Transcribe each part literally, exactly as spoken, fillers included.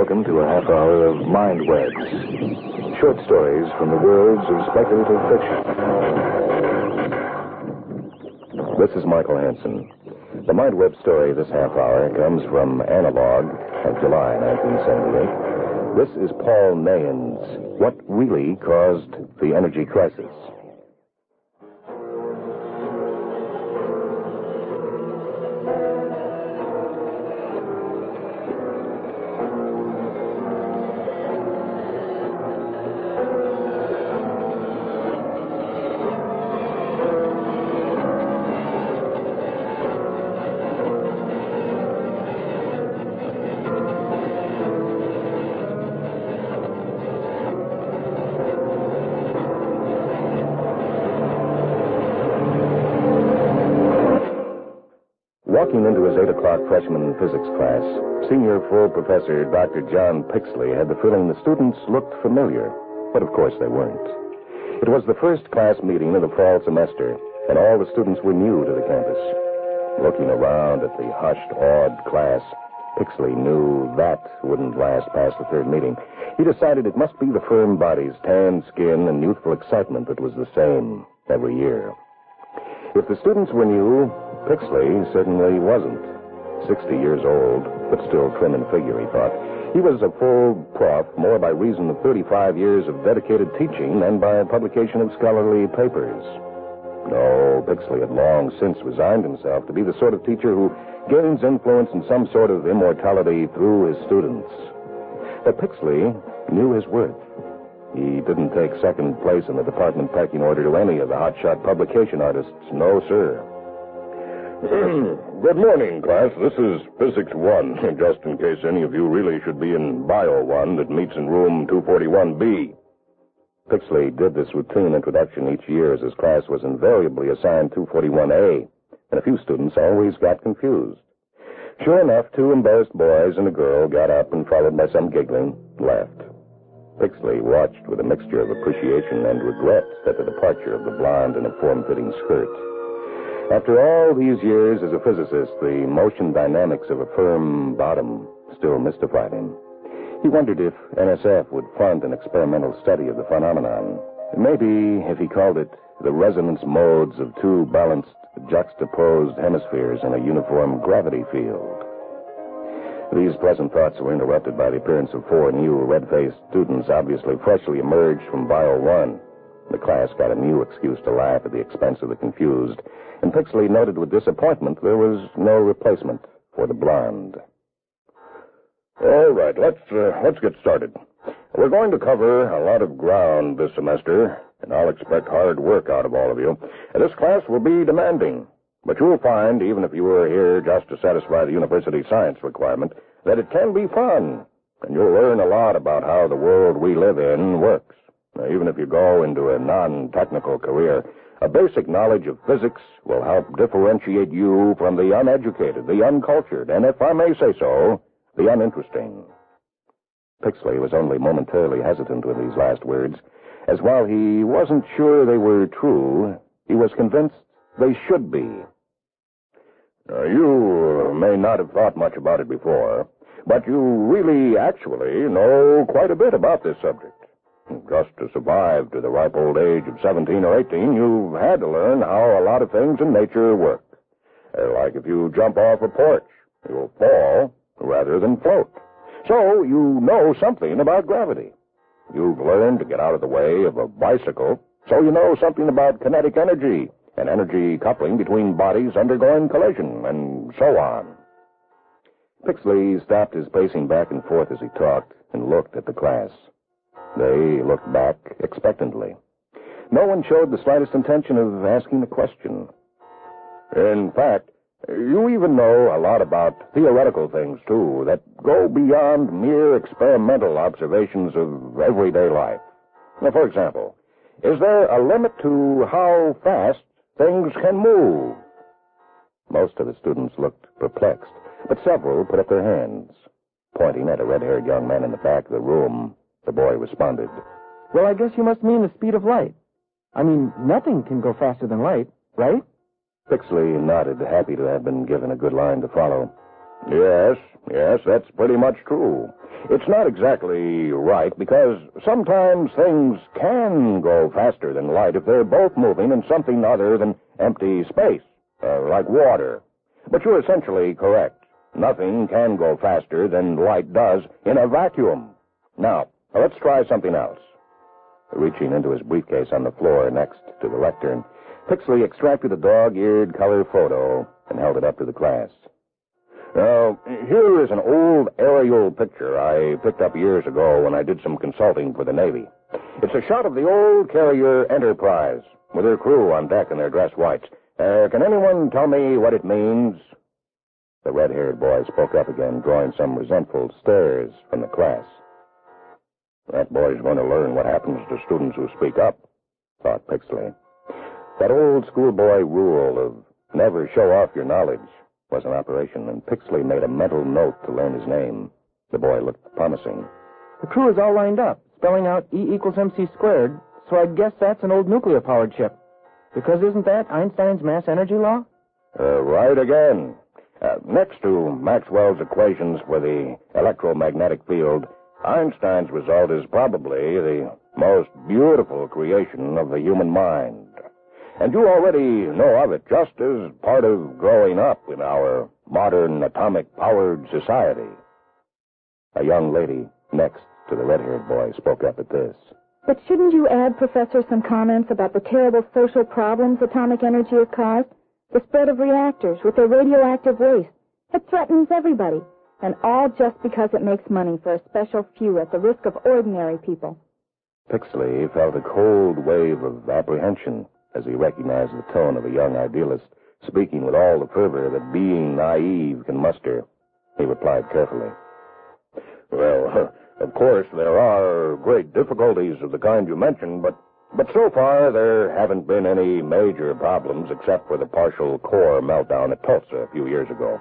welcome to a half hour of Mind Webs. Short stories from the worlds of speculative fiction. This is Michael Hansen. The Mind Web story this half hour comes from Analog of July nineteen seventy-eight. This is Paul Nayen's What Really Caused the Energy Crisis. Walking into his eight o'clock freshman physics class, senior full professor Doctor John Pixley had the feeling the students looked familiar, but of course they weren't. It was the first class meeting of the fall semester, and all the students were new to the campus. Looking around at the hushed, awed class, Pixley knew that wouldn't last past the third meeting. He decided it must be the firm body's tanned skin and youthful excitement that was the same every year. If the students were new, Pixley certainly wasn't. Sixty years old, but still trim in figure, he thought. He was a full prof more by reason of thirty-five years of dedicated teaching than by publication of scholarly papers. No, Pixley had long since resigned himself to be the sort of teacher who gains influence and some sort of immortality through his students. But Pixley knew his worth. He didn't take second place in the department pecking order to any of the hotshot publication artists. No, sir. Good morning, class. This is Physics one, just in case any of you really should be in Bio one that meets in room two forty-one B. Pixley did this routine introduction each year as his class was invariably assigned two forty-one A, and a few students always got confused. Sure enough, two embarrassed boys and a girl got up and, followed by some giggling, left. Pixley watched with a mixture of appreciation and regret at the departure of the blonde in a form-fitting skirt. After all these years as a physicist, the motion dynamics of a firm bottom still mystified him. He wondered if N S F would fund an experimental study of the phenomenon. Maybe if he called it the resonance modes of two balanced, juxtaposed hemispheres in a uniform gravity field. These pleasant thoughts were interrupted by the appearance of four new, red-faced students, obviously freshly emerged from Bio one. The class got a new excuse to laugh at the expense of the confused, and Pixley noted with disappointment there was no replacement for the blonde. All right, let's uh, let's get started. We're going to cover a lot of ground this semester, and I'll expect hard work out of all of you. This class will be demanding, but you'll find, even if you were here just to satisfy the university science requirement, that it can be fun, and you'll learn a lot about how the world we live in works. Now, even if you go into a non-technical career, a basic knowledge of physics will help differentiate you from the uneducated, the uncultured, and, if I may say so, the uninteresting. Pixley was only momentarily hesitant with these last words, as while he wasn't sure they were true, he was convinced they should be. Now, you may not have thought much about it before, but you really actually know quite a bit about this subject. Just to survive to the ripe old age of seventeen or eighteen, you've had to learn how a lot of things in nature work. Like if you jump off a porch, you'll fall rather than float. So you know something about gravity. You've learned to get out of the way of a bicycle, so you know something about kinetic energy and energy coupling between bodies undergoing collision, and so on. Pixley stopped his pacing back and forth as he talked and looked at the class. They looked back expectantly. No one showed the slightest intention of asking a question. In fact, you even know a lot about theoretical things, too, that go beyond mere experimental observations of everyday life. Now, for example, is there a limit to how fast things can move? Most of the students looked perplexed, but several put up their hands. Pointing at a red-haired young man in the back of the room, the boy responded, Well, I guess you must mean the speed of light. I mean, nothing can go faster than light, right? Pixley nodded, happy to have been given a good line to follow. Yes, yes, that's pretty much true. It's not exactly right because sometimes things can go faster than light if they're both moving in something other than empty space, uh, like water. But you're essentially correct. Nothing can go faster than light does in a vacuum. Now, let's try something else. Reaching into his briefcase on the floor next to the lectern, Pixley extracted a dog-eared color photo and held it up to the class. Now, here is an old aerial picture I picked up years ago when I did some consulting for the Navy. It's a shot of the old carrier Enterprise, with her crew on deck in their dress whites. Uh, can anyone tell me what it means? The red-haired boy spoke up again, drawing some resentful stares from the class. That boy's going to learn what happens to students who speak up, thought Pixley. That old schoolboy rule of never show off your knowledge was in operation, and Pixley made a mental note to learn his name. The boy looked promising. The crew is all lined up, spelling out E equals mc squared, so I guess that's an old nuclear-powered ship. Because isn't that Einstein's mass energy law? Uh, right again. Uh, next to Maxwell's equations for the electromagnetic field, Einstein's result is probably the most beautiful creation of the human mind. And you already know of it just as part of growing up in our modern atomic-powered society. A young lady next to the red-haired boy spoke up at this. But shouldn't you add, Professor, some comments about the terrible social problems atomic energy has caused? The spread of reactors with their radioactive waste. It threatens everybody, and all just because it makes money for a special few at the risk of ordinary people. Pixley felt a cold wave of apprehension as he recognized the tone of a young idealist, speaking with all the fervor that being naive can muster. He replied carefully. Well, of course, there are great difficulties of the kind you mentioned, but, but so far there haven't been any major problems except for the partial core meltdown at Tulsa a few years ago.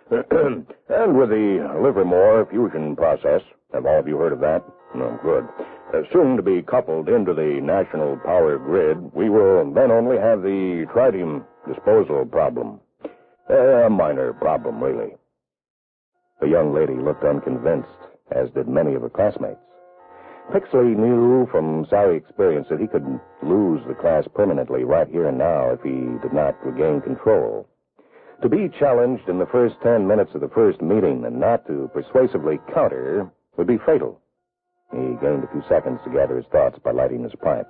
And with the Livermore fusion process, have all of you heard of that? No, good. Uh, soon to be coupled into the national power grid, we will then only have the tritium disposal problem. Uh, a minor problem, really. The young lady looked unconvinced, as did many of her classmates. Pixley knew from sorry experience that he could lose the class permanently right here and now if he did not regain control. To be challenged in the first ten minutes of the first meeting and not to persuasively counter would be fatal. He gained a few seconds to gather his thoughts by lighting his pipe.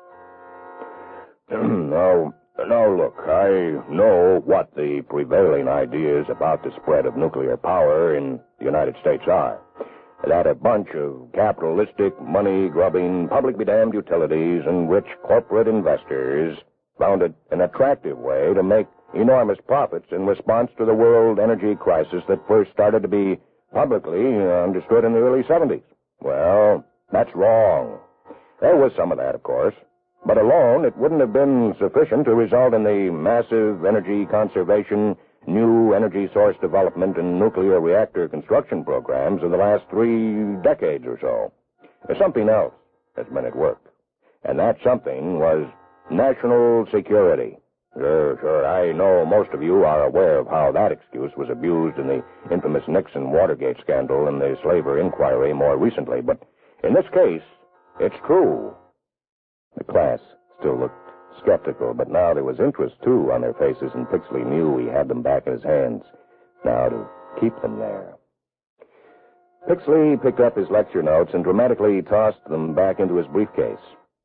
now, now, look, I know what the prevailing ideas about the spread of nuclear power in the United States are. That a bunch of capitalistic, money-grubbing, public-be-damned utilities and rich corporate investors found it an attractive way to make enormous profits in response to the world energy crisis that first started to be publicly understood in the early seventies. Well, that's wrong. There was some of that, of course, but alone it wouldn't have been sufficient to result in the massive energy conservation, new energy source development, and nuclear reactor construction programs of the last three decades or so. There's something else has been at work, and that something was national security. Sure, sure, I know most of you are aware of how that excuse was abused in the infamous Nixon-Watergate scandal and the slaver inquiry more recently, but in this case, it's true. The class still looked skeptical, but now there was interest, too, on their faces, and Pixley knew he had them back in his hands. Now to keep them there. Pixley picked up his lecture notes and dramatically tossed them back into his briefcase.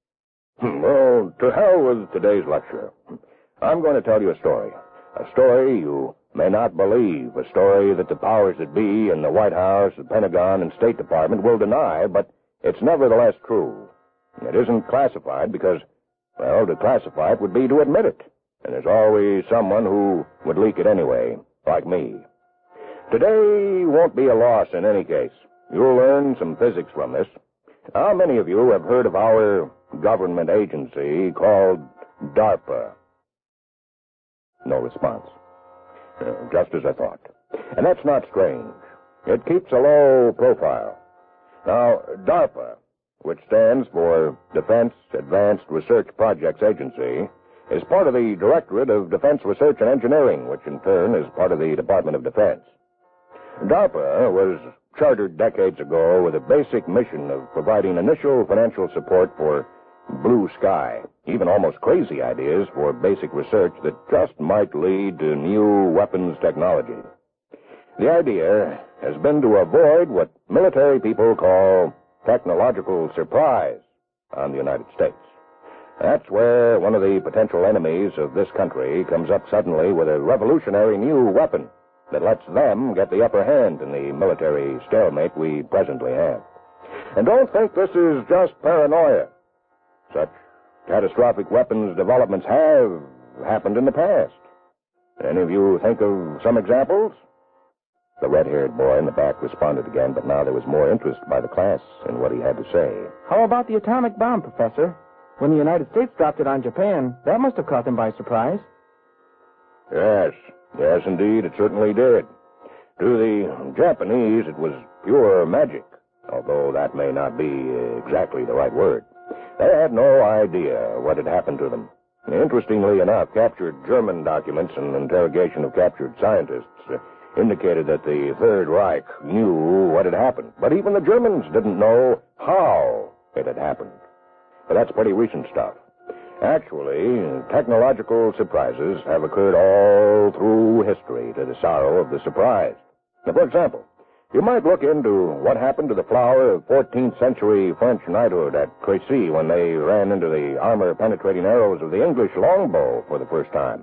Well, to hell with today's lecture. I'm going to tell you a story. A story you may not believe. A story that the powers that be in the White House, the Pentagon, and State Department will deny, but it's nevertheless true. It isn't classified because, well, to classify it would be to admit it. And there's always someone who would leak it anyway, like me. Today won't be a loss in any case. You'll learn some physics from this. How many of you have heard of our government agency called DARPA? No response. Uh, just as I thought. And that's not strange. It keeps a low profile. Now, DARPA, which stands for Defense Advanced Research Projects Agency, is part of the Directorate of Defense Research and Engineering, which in turn is part of the Department of Defense. DARPA was chartered decades ago with a basic mission of providing initial financial support for blue sky, even almost crazy ideas for basic research that just might lead to new weapons technology. The idea has been to avoid what military people call technological surprise on the United States. That's where one of the potential enemies of this country comes up suddenly with a revolutionary new weapon that lets them get the upper hand in the military stalemate we presently have. And don't think this is just paranoia. Such catastrophic weapons developments have happened in the past. Any of you think of some examples? The red-haired boy in the back responded again, but now there was more interest by the class in what he had to say. How about the atomic bomb, Professor? When the United States dropped it on Japan, that must have caught them by surprise. Yes, yes, indeed, it certainly did. To the Japanese, it was pure magic, although that may not be exactly the right word. They had no idea what had happened to them. Interestingly enough, captured German documents and interrogation of captured scientists indicated that the Third Reich knew what had happened, but even the Germans didn't know how it had happened. But that's pretty recent stuff. Actually, technological surprises have occurred all through history to the sorrow of the surprised. Now, for example, you might look into what happened to the flower of fourteenth century French knighthood at Crécy when they ran into the armor-penetrating arrows of the English longbow for the first time.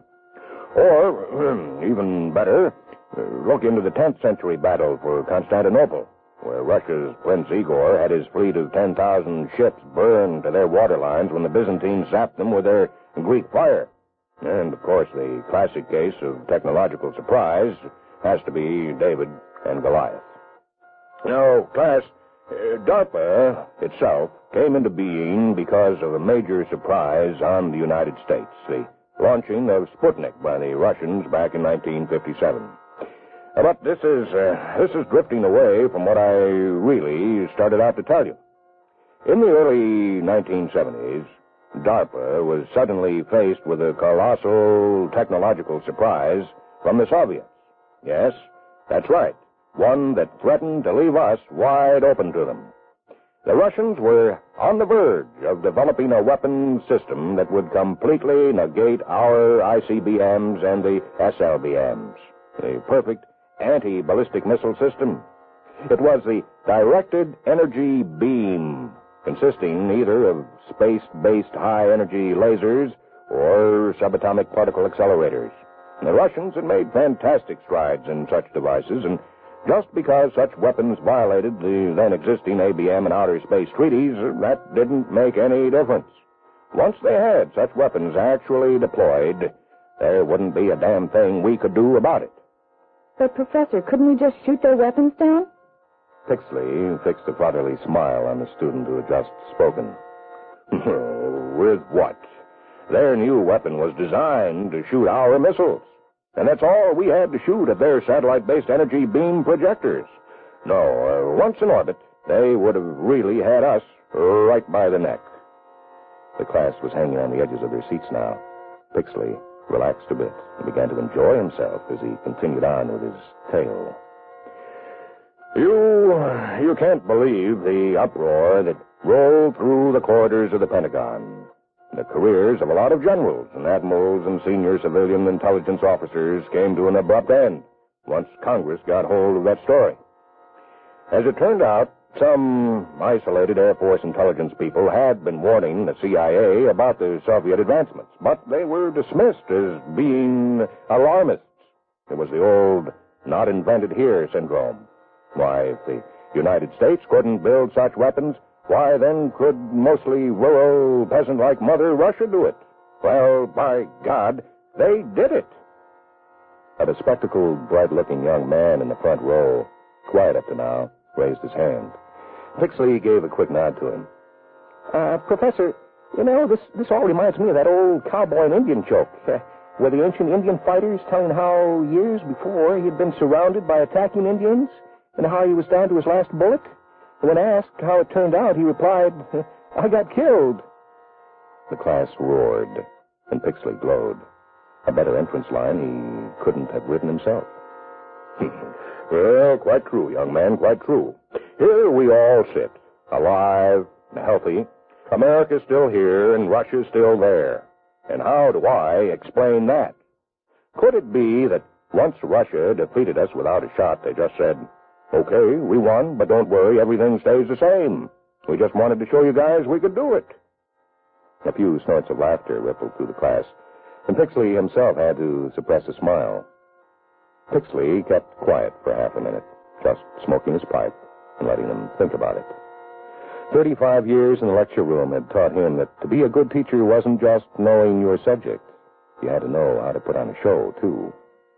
Or, even better, look into the tenth century battle for Constantinople, where Russia's Prince Igor had his fleet of ten thousand ships burned to their waterlines when the Byzantines zapped them with their Greek fire. And, of course, the classic case of technological surprise has to be David and Goliath. Now, class, uh, DARPA itself came into being because of a major surprise on the United States, the launching of Sputnik by the Russians back in nineteen fifty-seven. But this is, uh, this is drifting away from what I really started out to tell you. In the early nineteen seventies, DARPA was suddenly faced with a colossal technological surprise from the Soviets. Yes, that's right, one that threatened to leave us wide open to them. The Russians were on the verge of developing a weapon system that would completely negate our I C B Ms and the S L B Ms, the perfect anti-ballistic missile system. It was the directed energy beam, consisting either of space-based high-energy lasers or subatomic particle accelerators. The Russians had made fantastic strides in such devices, and just because such weapons violated the then-existing A B M and outer space treaties, that didn't make any difference. Once they had such weapons actually deployed, there wouldn't be a damn thing we could do about it. But, Professor, couldn't we just shoot their weapons down? Pixley fixed a fatherly smile on the student who had just spoken. With what? Their new weapon was designed to shoot our missiles. And that's all we had to shoot at their satellite-based energy beam projectors. No, uh, once in orbit, they would have really had us right by the neck. The class was hanging on the edges of their seats now. Pixley relaxed a bit and began to enjoy himself as he continued on with his tale. You, you can't believe the uproar that rolled through the corridors of the Pentagon. The careers of a lot of generals and admirals and senior civilian intelligence officers came to an abrupt end once Congress got hold of that story. As it turned out, some isolated Air Force intelligence people had been warning the C I A about the Soviet advancements, but they were dismissed as being alarmists. It was the old not invented here syndrome. Why, if the United States couldn't build such weapons, why then could mostly rural, peasant-like Mother Russia do it? Well, by God, they did it. A bespectacled, bright-looking young man in the front row, quiet up to now, raised his hand. Pixley gave a quick nod to him. Uh, Professor, you know, this, this all reminds me of that old cowboy and Indian joke, uh, where the ancient Indian fighters telling how years before he had been surrounded by attacking Indians and how he was down to his last bullet. And when asked how it turned out, he replied, I got killed. The class roared, and Pixley glowed. A better entrance line he couldn't have written himself. Well, quite true, young man, quite true. Here we all sit, alive and healthy. America's still here and Russia's still there. And how do I explain that? Could it be that once Russia defeated us without a shot, they just said, okay, we won, but don't worry, everything stays the same. We just wanted to show you guys we could do it. A few snorts of laughter rippled through the class, and Pixley himself had to suppress a smile. Pixley kept quiet for half a minute, just smoking his pipe and letting them think about it. Thirty-five years in the lecture room had taught him that to be a good teacher wasn't just knowing your subject. You had to know how to put on a show, too.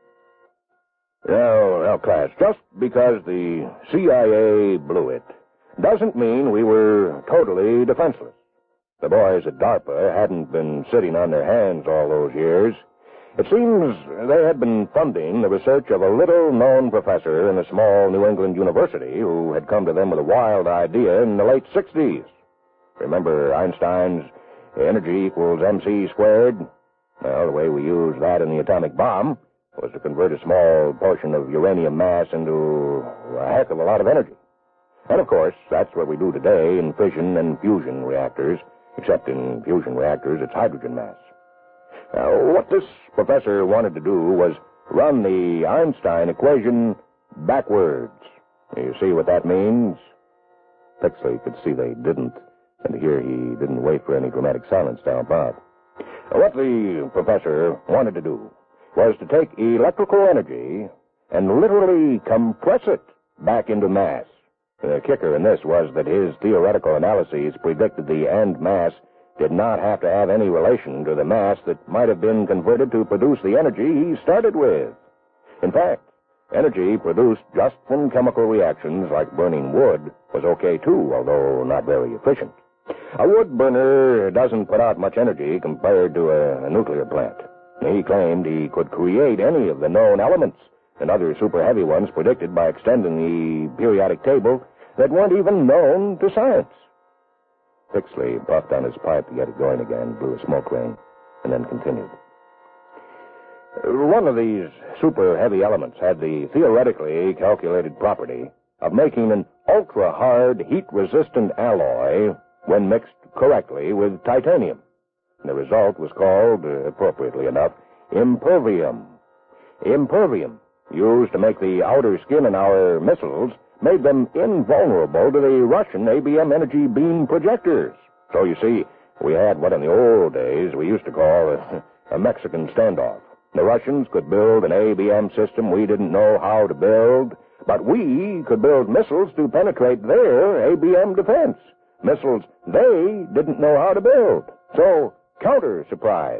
Now, now, class, just because the C I A blew it doesn't mean we were totally defenseless. The boys at DARPA hadn't been sitting on their hands all those years. It seems they had been funding the research of a little-known professor in a small New England university who had come to them with a wild idea in the late sixties. Remember Einstein's energy equals mc squared? Well, the way we used that in the atomic bomb was to convert a small portion of uranium mass into a heck of a lot of energy. And, of course, that's what we do today in fission and fusion reactors, except in fusion reactors it's hydrogen mass. Now, what this professor wanted to do was run the Einstein equation backwards. You see what that means? Pixley could see they didn't, and to hear he didn't wait for any dramatic silence to help out. What the professor wanted to do was to take electrical energy and literally compress it back into mass. The kicker in this was that his theoretical analyses predicted the end mass did not have to have any relation to the mass that might have been converted to produce the energy he started with. In fact, energy produced just from chemical reactions like burning wood was okay too, although not very efficient. A wood burner doesn't put out much energy compared to a, a nuclear plant. He claimed he could create any of the known elements and other super heavy ones predicted by extending the periodic table that weren't even known to science. Pixley puffed on his pipe to get it going again, blew a smoke ring, and then continued. One of these super-heavy elements had the theoretically calculated property of making an ultra-hard, heat-resistant alloy when mixed correctly with titanium. The result was called, uh, appropriately enough, impervium. Impervium, used to make the outer skin in our missiles, made them invulnerable to the Russian A B M energy beam projectors. So, you see, we had what in the old days we used to call a, a Mexican standoff. The Russians could build an A B M system we didn't know how to build, but we could build missiles to penetrate their A B M defense. Missiles they didn't know how to build. So, counter-surprise.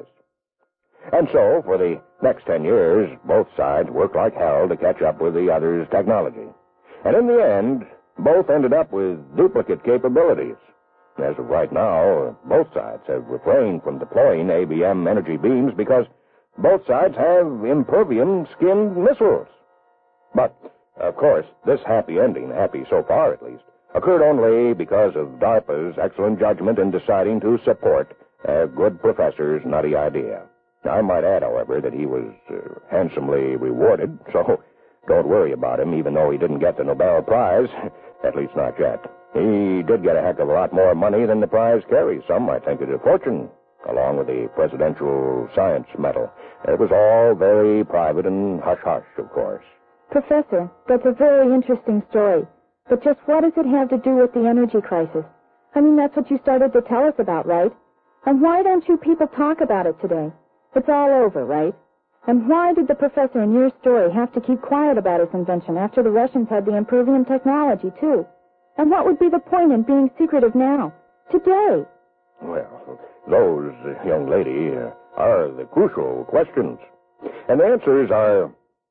And so, for the next ten years, both sides worked like hell to catch up with the other's technology. And in the end, both ended up with duplicate capabilities. As of right now, both sides have refrained from deploying A B M energy beams because both sides have impervium-skinned missiles. But, of course, this happy ending, happy so far at least, occurred only because of DARPA's excellent judgment in deciding to support a good professor's nutty idea. I might add, however, that he was uh, handsomely rewarded, so don't worry about him, even though he didn't get the Nobel Prize, at least not yet. He did get a heck of a lot more money than the prize carries. Some might think it a fortune, along with the Presidential Science Medal. It was all very private and hush-hush, of course. Professor, that's a very interesting story. But just what does it have to do with the energy crisis? I mean, that's what you started to tell us about, right? And why don't you people talk about it today? It's all over, right? And why did the professor in your story have to keep quiet about his invention after the Russians had the impervium technology, too? And what would be the point in being secretive now, today? Well, those, uh, young lady, uh, are the crucial questions. And the answers are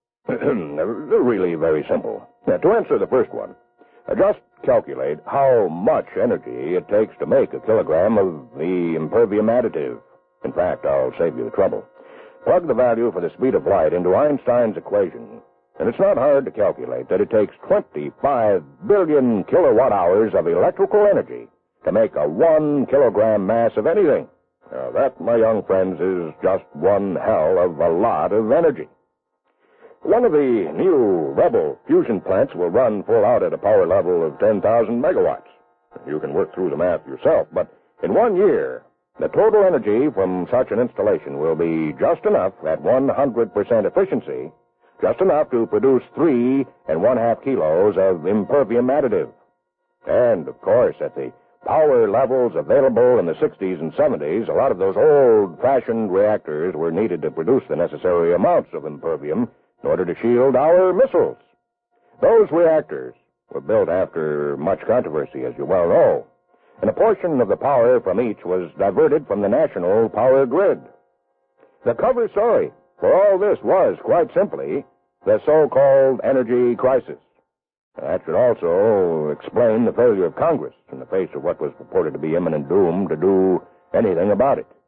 really very simple. Now, to answer the first one, uh, just calculate how much energy it takes to make a kilogram of the impervium additive. In fact, I'll save you the trouble. Plug the value for the speed of light into Einstein's equation, and it's not hard to calculate that it takes twenty-five billion kilowatt hours of electrical energy to make a one kilogram mass of anything. Now, that, my young friends, is just one hell of a lot of energy. One of the new Rebel fusion plants will run full out at a power level of ten thousand megawatts. You can work through the math yourself, but in one year, the total energy from such an installation will be just enough at one hundred percent efficiency, just enough to produce three and one-half kilos of impervium additive. And, of course, at the power levels available in the sixties and seventies, a lot of those old-fashioned reactors were needed to produce the necessary amounts of impervium in order to shield our missiles. Those reactors were built after much controversy, as you well know, and a portion of the power from each was diverted from the national power grid. The cover story for all this was, quite simply, the so-called energy crisis. That should also explain the failure of Congress in the face of what was purported to be imminent doom to do anything about it.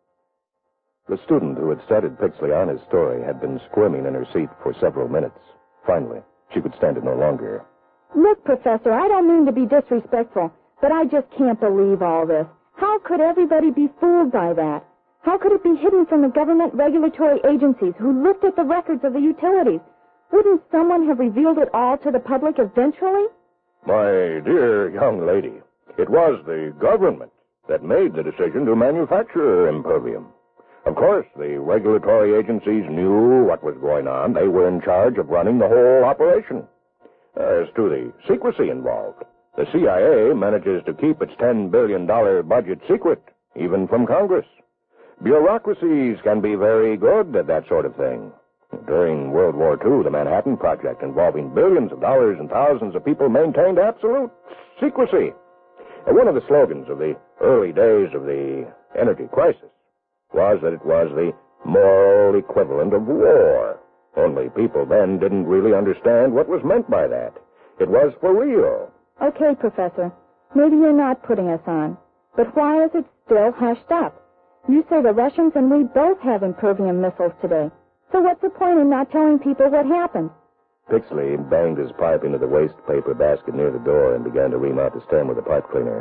The student who had started Pixley on his story had been squirming in her seat for several minutes. Finally, she could stand it no longer. Look, Professor, I don't mean to be disrespectful, but I just can't believe all this. How could everybody be fooled by that? How could it be hidden from the government regulatory agencies who looked at the records of the utilities? Wouldn't someone have revealed it all to the public eventually? My dear young lady, it was the government that made the decision to manufacture impervium. Of course, the regulatory agencies knew what was going on. They were in charge of running the whole operation. As to the secrecy involved, the C I A manages to keep its ten billion dollars budget secret, even from Congress. Bureaucracies can be very good at that sort of thing. During World War Two, the Manhattan Project, involving billions of dollars and thousands of people, maintained absolute secrecy. And one of the slogans of the early days of the energy crisis was that it was the moral equivalent of war. Only people then didn't really understand what was meant by that. It was for real. Okay, Professor. Maybe you're not putting us on. But why is it still hushed up? You say the Russians and we both have impervium missiles today. So what's the point in not telling people what happened? Pixley banged his pipe into the waste paper basket near the door and began to ream out the stem with a pipe cleaner.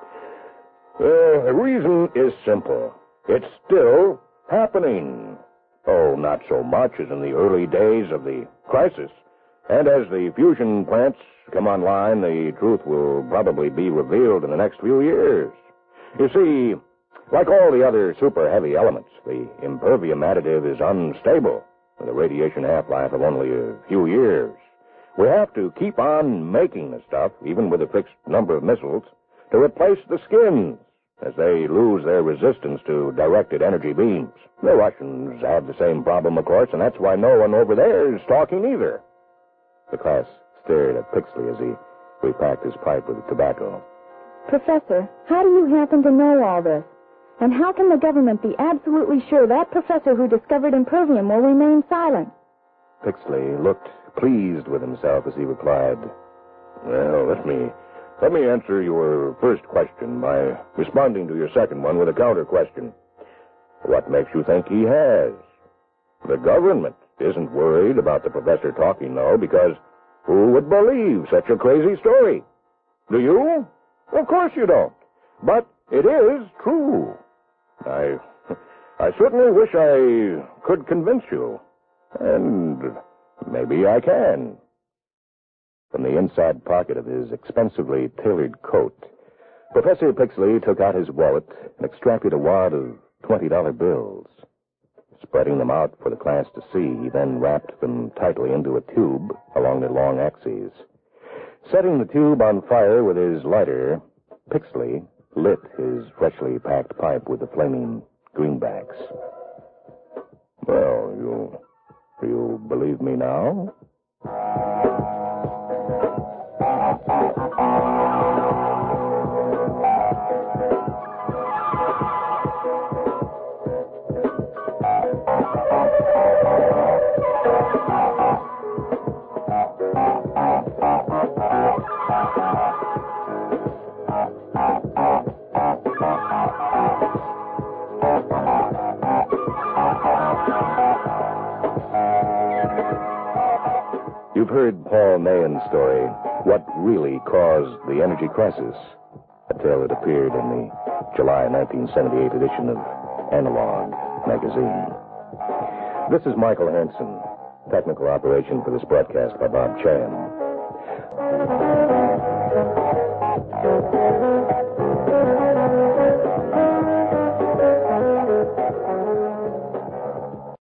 Uh, the reason is simple. It's still happening. Oh, not so much as in the early days of the crisis. And as the fusion plants come online, the truth will probably be revealed in the next few years. You see, like all the other super-heavy elements, the impervium additive is unstable, with a radiation half-life of only a few years. We have to keep on making the stuff, even with a fixed number of missiles, to replace the skins, as they lose their resistance to directed energy beams. The Russians have the same problem, of course, and that's why no one over there is talking either. The class stared at Pixley as he repacked his pipe with tobacco. Professor, how do you happen to know all this? And how can the government be absolutely sure that professor who discovered impervium will remain silent? Pixley looked pleased with himself as he replied, Well, let me let me answer your first question by responding to your second one with a counter question. What makes you think he has? The government isn't worried about the professor talking, though, because who would believe such a crazy story? Do you? Of course you don't. But it is true. I, I certainly wish I could convince you. And maybe I can. From the inside pocket of his expensively tailored coat, Professor Pixley took out his wallet and extracted a wad of twenty-dollar bills. Spreading them out for the class to see, he then wrapped them tightly into a tube along their long axes. Setting the tube on fire with his lighter, Pixley lit his freshly packed pipe with the flaming greenbacks. Well, you... you believe me now? You've heard Paul Mahan's story, What Really Caused the Energy Crisis, a tale that appeared in the July nineteen seventy-eight edition of Analog magazine. This is Michael Hansen. Technical operation for this broadcast by Bob Chan.